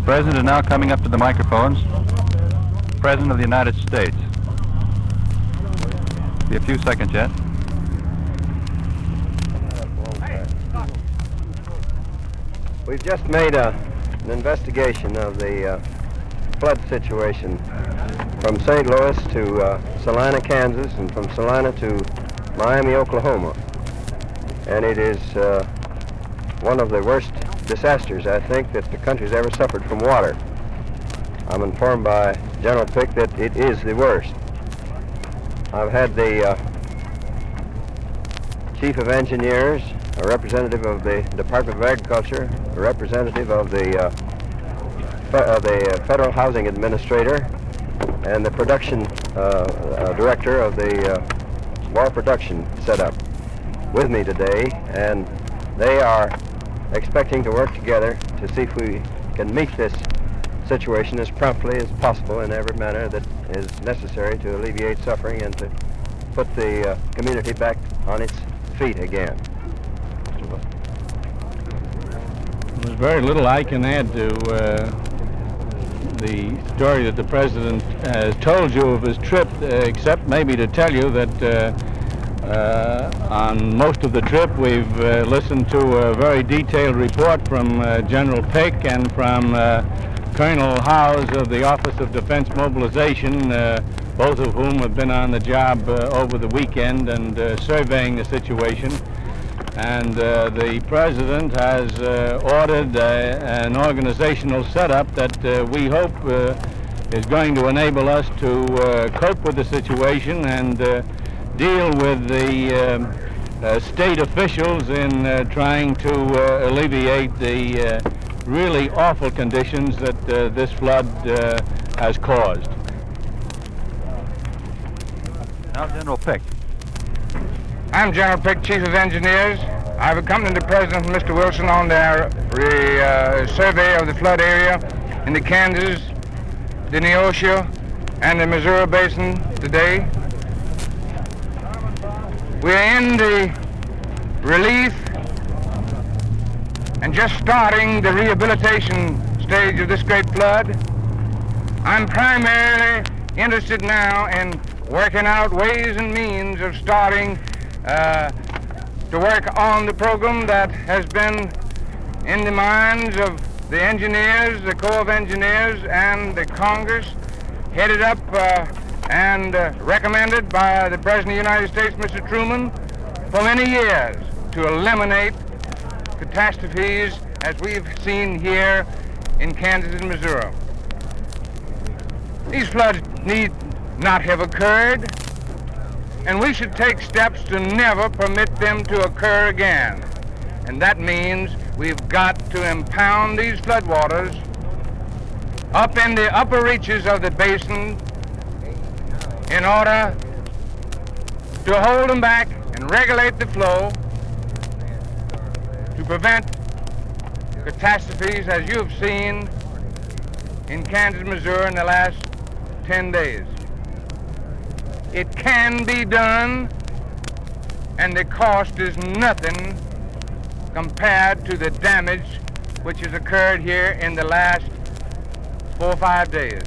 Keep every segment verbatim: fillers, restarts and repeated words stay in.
President is now coming up to the microphones. President of the United States. Be a few seconds yet. We've just made a, an investigation of the uh, flood situation from Saint Louis to uh, Salina, Kansas, and from Salina to Miami, Oklahoma. And it is uh, one of the worst disasters, I think, that the country's ever suffered from water. I'm informed by General Pick that it is the worst. I've had the uh, Chief of Engineers, a representative of the Department of Agriculture, a representative of the, uh, fe uh, the uh, Federal Housing Administrator, and the production uh, uh, director of the uh, water production setup with me today, and they are expecting to work together to see if we can meet this situation as promptly as possible in every manner that is necessary to alleviate suffering and to put the uh, community back on its feet again. There's very little I can add to uh, the story that the President has told you of his trip, uh, except maybe to tell you that uh, uh, on most of the trip we've uh, listened to a very detailed report from uh, General Pick and from uh, Colonel Howes of the Office of Defense Mobilization, uh, both of whom have been on the job uh, over the weekend and uh, surveying the situation. And uh, the President has uh, ordered uh, an organizational setup that uh, we hope uh, is going to enable us to uh, cope with the situation and uh, deal with the um, uh, state officials in uh, trying to uh, alleviate the uh, really awful conditions that uh, this flood uh, has caused. Now General Pick. I'm General Pick, Chief of Engineers. I've accompanied the President and Mister Wilson on their uh, survey of the flood area in the Kansas, the Neosho, and the Missouri Basin today. We're in the relief and just starting the rehabilitation stage of this great flood. I'm primarily interested now in working out ways and means of starting uh, to work on the program that has been in the minds of the engineers, the Corps of Engineers, and the Congress, headed up uh, and uh, recommended by the President of the United States, Mister Truman, for many years to eliminate catastrophes as we've seen here in Kansas and Missouri. These floods need not have occurred, and we should take steps to never permit them to occur again. And that means we've got to impound these floodwaters up in the upper reaches of the basin in order to hold them back and regulate the flow to prevent catastrophes as you've seen in Kansas, Missouri in the last ten days. It can be done, and the cost is nothing compared to the damage which has occurred here in the last four or five days.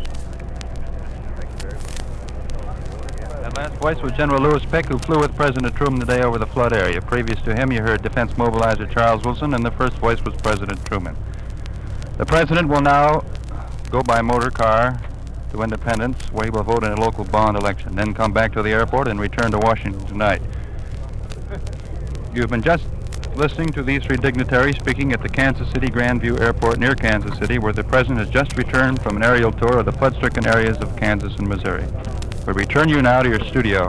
That last voice was General Lewis Pick, who flew with President Truman today over the flood area. Previous to him, you heard Defense Mobilizer Charles Wilson, and the first voice was President Truman. The President will now go by motor car to Independence, where he will vote in a local bond election, then come back to the airport and return to Washington tonight. You've been just listening to these three dignitaries speaking at the Kansas City Grandview Airport near Kansas City, where the President has just returned from an aerial tour of the flood-stricken areas of Kansas and Missouri. We return you now to your studio.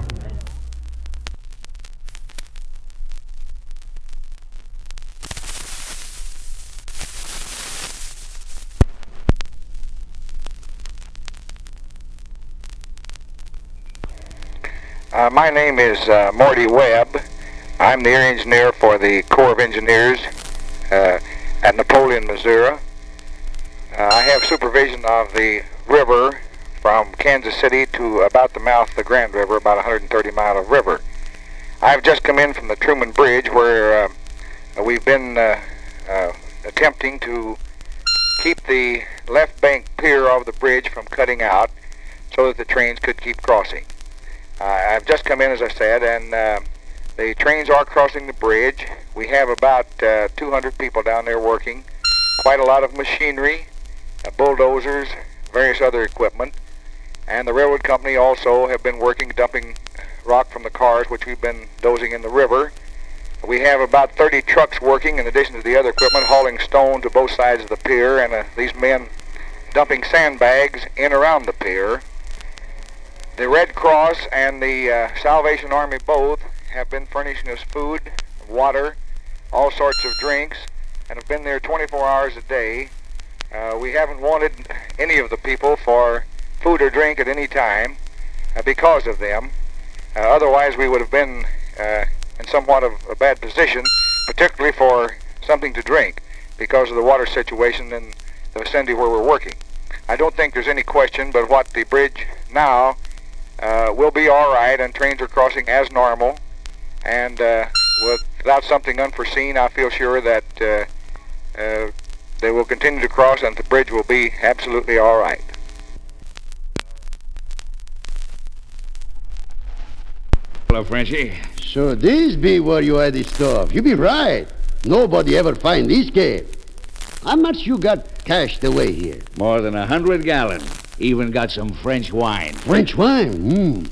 Uh, my name is uh, Morty Webb. I'm the air engineer for the Corps of Engineers uh, at Napoleon, Missouri. Uh, I have supervision of the river from Kansas City to about the mouth of the Grand River, about one hundred thirty mile of river. I've just come in from the Truman Bridge, where uh, we've been uh, uh, attempting to keep the left bank pier of the bridge from cutting out so that the trains could keep crossing. Uh, I've just come in, as I said, and uh, the trains are crossing the bridge. We have about uh, two hundred people down there working, quite a lot of machinery, uh, bulldozers, various other equipment, and the railroad company also have been working, dumping rock from the cars, which we've been dozing in the river. We have about thirty trucks working, in addition to the other equipment, hauling stone to both sides of the pier, and uh, these men dumping sandbags in around the pier. The Red Cross and the uh, Salvation Army both have been furnishing us food, water, all sorts of drinks, and have been there twenty-four hours a day. Uh, we haven't wanted any of the people for food or drink at any time uh, because of them. Uh, otherwise, we would have been uh, in somewhat of a bad position, particularly for something to drink, because of the water situation in the vicinity where we're working. I don't think there's any question but what the bridge now uh, will be all right, and trains are crossing as normal, and uh, without something unforeseen, I feel sure that uh, uh, they will continue to cross and the bridge will be absolutely all right. Hello, Frenchy. So this be where you had the stuff. You be right. Nobody ever find this cave. How much you got cached away here? More than a hundred gallon. Even got some French wine. French wine? Mm.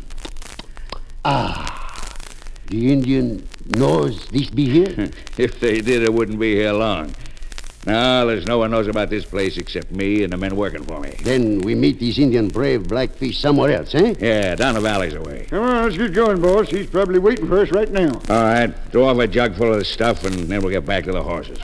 Ah. The Indian knows this be here? If they did, it wouldn't be here long. No, there's no one knows about this place except me and the men working for me. Then we meet this Indian brave Blackfish somewhere else, eh? Yeah, down the valley's away. Come on, let's get going, boss. He's probably waiting for us right now. All right, throw off a jug full of the stuff, and then we'll get back to the horses.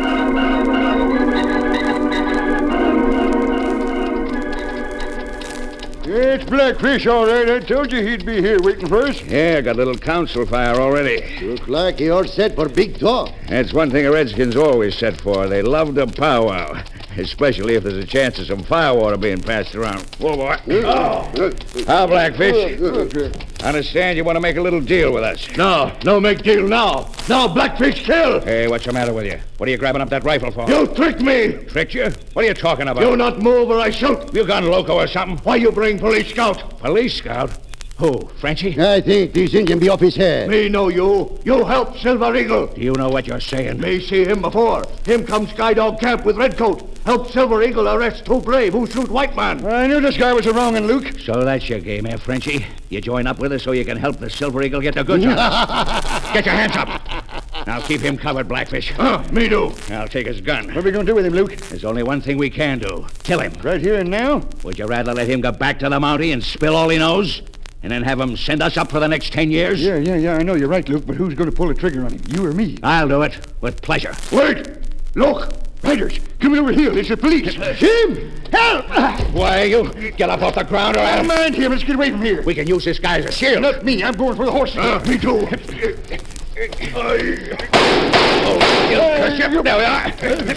It's Blackfish, all right. I told you he'd be here waiting for us. Yeah, got a little council fire already. Look like he all set for big talk. That's one thing a Redskin's always set for. They love to powwow, especially if there's a chance of some firewater being passed around. Whoa, boy. Oh. How, Blackfish? Understand you want to make a little deal with us. No, no make deal now. Now Blackfish kill. Hey, what's the matter with you? What are you grabbing up that rifle for? You tricked me. Tricked you? What are you talking about? You not move or I shoot. You gone loco or something? Why you bring police scout? Police scout? Who, Frenchy? I think this Indian be off his head. Me know you. You help Silver Eagle. Do you know what you're saying? Me see him before. Him come Skydog Camp with Redcoat. Help Silver Eagle arrest two brave who shoot white man. I knew this guy was a wrongin' Luke. So that's your game, eh, Frenchy? You join up with us so you can help the Silver Eagle get the goods on us. Get your hands up. Now keep him covered, Blackfish. Uh, me do. I'll take his gun. What are we going to do with him, Luke? There's only one thing we can do. Kill him. Right here and now? Would you rather let him go back to the Mountie and spill all he knows? And then have him send us up for the next ten years? Yeah, yeah, yeah, I know you're right, Luke, but who's going to pull the trigger on him? You or me? I'll do it, with pleasure. Wait! Look! Riders! Coming over here. It's the police. Him! Help! Why, you get up off the ground or Don't mind him. Let's get away from here. We can use this guy as a shield. Not me. I'm going for the horses. Uh, me too. Oh, you curse you. There we are.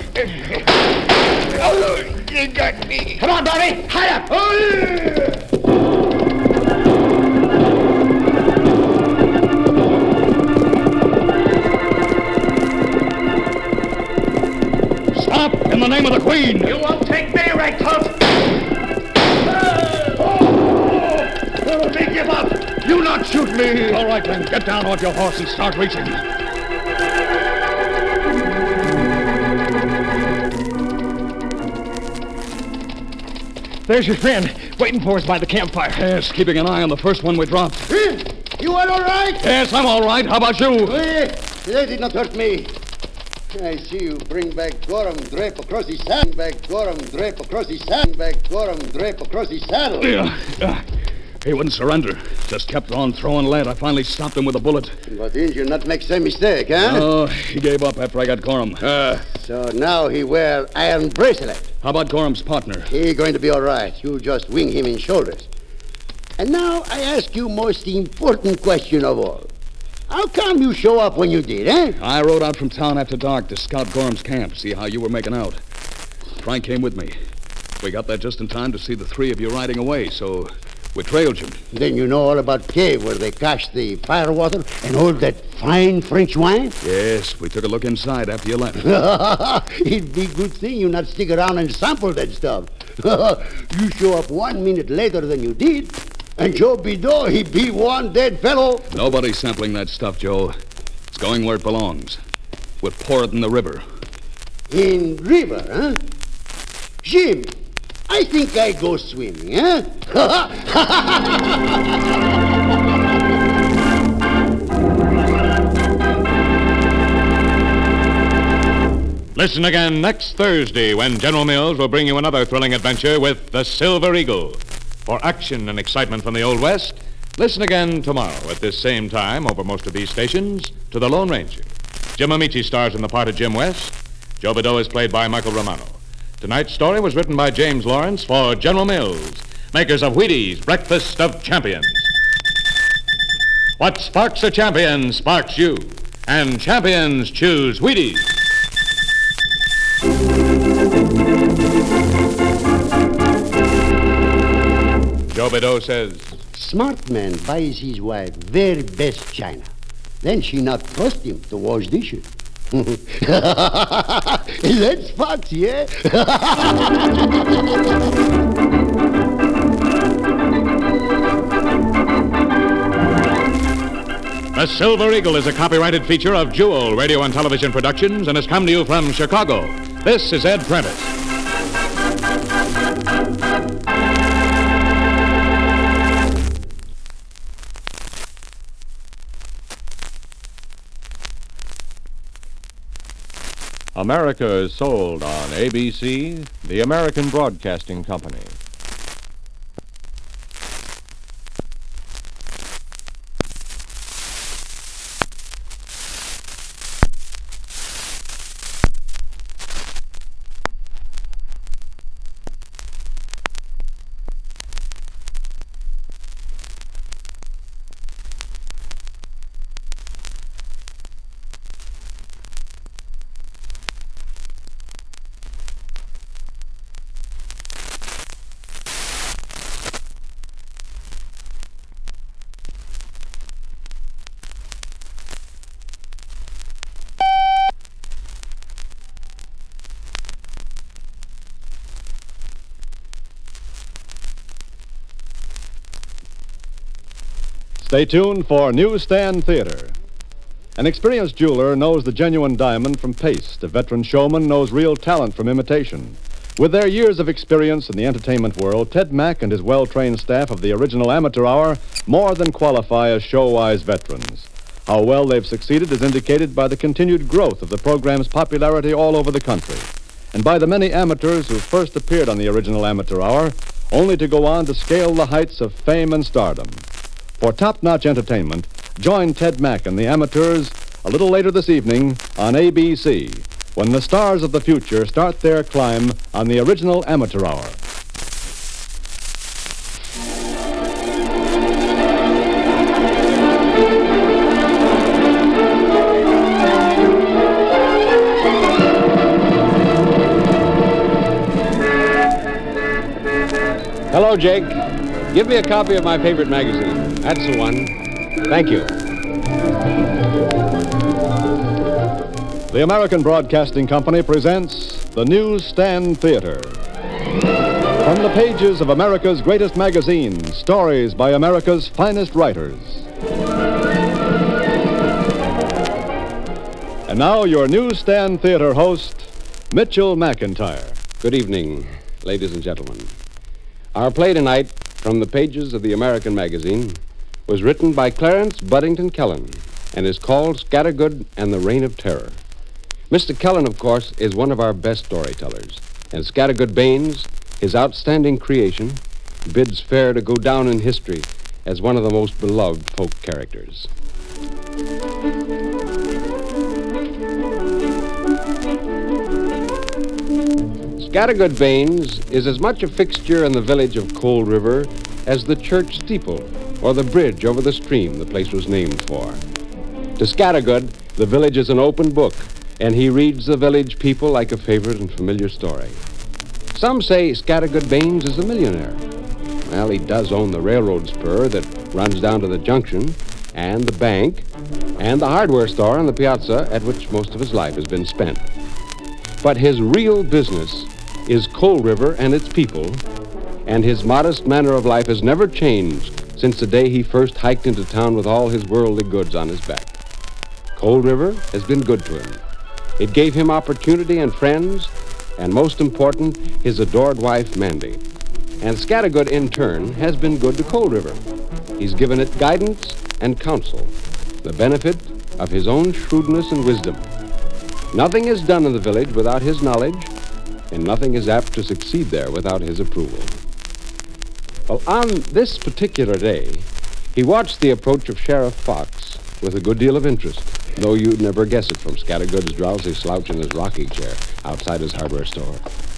Oh, you got me. Come on, Barney. Hide up. Oh, yeah. Stop in the name of the Queen. You won't take me, Redcoat. Oh, me give up. You not shoot me. All right, then. Get down off your horse and start reaching. There's your friend, waiting for us by the campfire. Yes, keeping an eye on the first one we dropped. You are all right? Yes, I'm all right. How about you? Eh, they did not hurt me. I see you bring back Gorham, drape across his saddle. Bring back Gorham, drape across his saddle. Bring back Gorham, drape across his saddle. Yeah, yeah. He wouldn't surrender. Just kept on throwing lead. I finally stopped him with a bullet. But didn't you not make same mistake, huh? Oh, he gave up after I got Gorham. Uh, so now he wear iron bracelet. How about Gorham's partner? He going to be all right. You just wing him in shoulders. And now I ask you most important question of all. How come you show up when you did, eh? I rode out from town after dark to scout Gorham's camp, see how you were making out. Frank came with me. We got there just in time to see the three of you riding away, so We trailed you. Then you know all about cave where they cache the firewater and all that fine French wine? Yes, we took a look inside after you left. It'd be a good thing you not stick around and sample that stuff. You show up one minute later than you did, and Joe Bideau, he be one dead fellow. Nobody's sampling that stuff, Joe. It's going where it belongs. We'll pour it in the river. In river, huh? Jim, I think I go swimming, huh? Listen again next Thursday when General Mills will bring you another thrilling adventure with the Silver Eagle. For action and excitement from the Old West, listen again tomorrow at this same time over most of these stations to The Lone Ranger. Jim Amici stars in the part of Jim West. Joe Bideau is played by Michael Romano. Tonight's story was written by James Lawrence for General Mills, makers of Wheaties Breakfast of Champions. What sparks a champion sparks you, and champions choose Wheaties. Joe Bideau says, Smart man buys his wife very best china. Then she not trust him to wash dishes. That's fox, yeah? The Silver Eagle is a copyrighted feature of Jewel Radio and Television Productions and has come to you from Chicago. This is Ed Prentice. America is sold on A B C, the American Broadcasting Company. Stay tuned for Newsstand Theater. An experienced jeweler knows the genuine diamond from paste. A veteran showman knows real talent from imitation. With their years of experience in the entertainment world, Ted Mack and his well-trained staff of the original Amateur Hour more than qualify as show-wise veterans. How well they've succeeded is indicated by the continued growth of the program's popularity all over the country, and by the many amateurs who first appeared on the original Amateur Hour, only to go on to scale the heights of fame and stardom. For top-notch entertainment, join Ted Mack and the Amateurs a little later this evening on A B C, when the stars of the future start their climb on the original Amateur Hour. Hello, Jake. Give me a copy of my favorite magazine. That's the one. Thank you. The American Broadcasting Company presents the Newsstand Theater. From the pages of America's greatest magazine, stories by America's finest writers. And now your Newsstand Theater host, Mitchell McIntyre. Good evening, ladies and gentlemen. Our play tonight, from the pages of the American magazine, was written by Clarence Buddington Kellen and is called Scattergood and the Reign of Terror. Mister Kellen, of course, is one of our best storytellers, and Scattergood Baines, his outstanding creation, bids fair to go down in history as one of the most beloved folk characters. Scattergood Baines is as much a fixture in the village of Cold River as the church steeple or the bridge over the stream the place was named for. To Scattergood, the village is an open book, and he reads the village people like a favorite and familiar story. Some say Scattergood Baines is a millionaire. Well, he does own the railroad spur that runs down to the junction, and the bank, and the hardware store on the piazza at which most of his life has been spent. But his real business is Cold River and its people, and his modest manner of life has never changed since the day he first hiked into town with all his worldly goods on his back. Cold River has been good to him. It gave him opportunity and friends, and most important, his adored wife, Mandy. And Scattergood, in turn, has been good to Cold River. He's given it guidance and counsel, the benefit of his own shrewdness and wisdom. Nothing is done in the village without his knowledge, and nothing is apt to succeed there without his approval. Well, on this particular day, he watched the approach of Sheriff Fox with a good deal of interest, though you'd never guess it from Scattergood's drowsy slouch in his rocking chair outside his hardware store.